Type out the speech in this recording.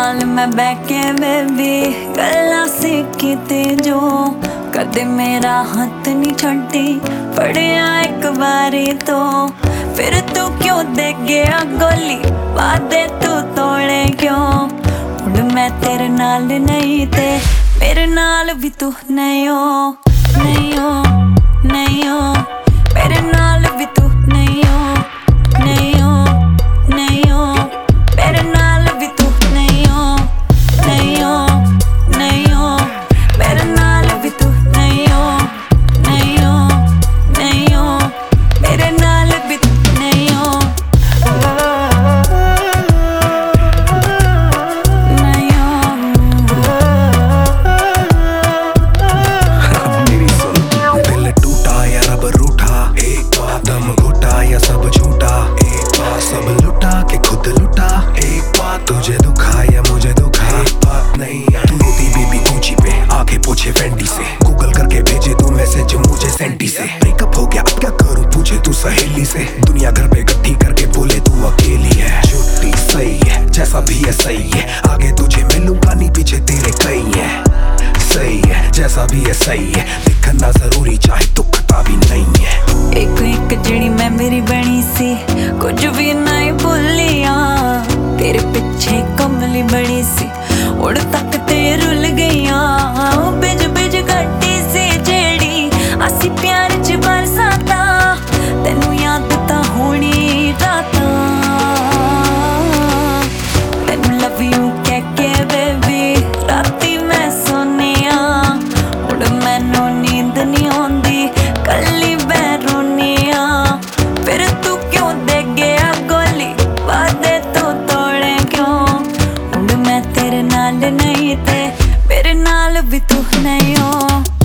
नाल मैं बैके बेबी गल्लां सीखी ते जो कदे मेरा हाथ नहीं छड्डी फड़िया एक बारी तो फिर तू क्यों दे गया गोली वादे तू तोड़े क्यों हुण मैं तेरे नाल नहीं ते मेरे नाल भी तू नहीं हो नहीं हो नहीं हो मेरे नाल भी तू नहीं हो नहीं हो नहीं हो मेरे नाल भी तू नहीं हो नहीं हो नहीं हो मेरे नाल भी तू नहीं हो नहीं हो नहीं हो मेरे नाल भी तू नहीं हो नहीं हो। मेरी सुन दिल टूटा या रब रूठा एक बार दम घुटा या सब झूठा एक बार सब लुटा के खुद लुटा एक बार तुझे दुखा या मुझे दुखा एक बात नहीं तू रोती बेबी ऊंची पे आगे पूछे फेंडी से गूगल करके भेजे तू मैसेज मुझे सेंटी से ब्रेकअप हो गया अब क्या करूं पूछे तू सहेली से दुनिया घर पे इकट्ठी करके बोले तू अकेली है छुट्टी सही है जैसा भी है सही है आगे तुझे मिलूंगा नहीं पीछे तेरे कई है सही है जैसा भी है सही है दिखना जरूरी चाहे दुखता भी नहीं है एक एक जड़ी मैं मेरी बनी सी कुछ भी नहीं भूलिया तेरे पीछे कमली बड़ी सी उड़ तक ते रुल गईया बिज बिज गड्डी सी जेड़ी असी प्यार च बरसाता तेनू याद ता होनी राता तेनू लव यू कह के बेबी राती मैं सोनिया उड़ मैनू नींद नहीं आउंदी कल्ली बैरोनिया फिर तू क्यों दे गया गोली वादे तू तोड़े क्यों हुण मैं तेरे नाल नहीं ते मेरे नाल भी तू नहीं हो।